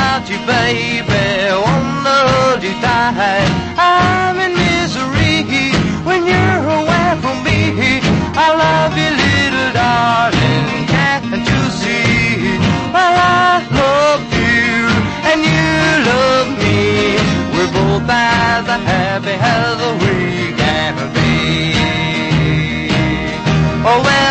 without you, baby. Wanna hold you tight. I'm in misery when you're away from me. I love you, little darling, can't you see? Well, I love you and you love me. We're both as happy as we can be. Oh, well,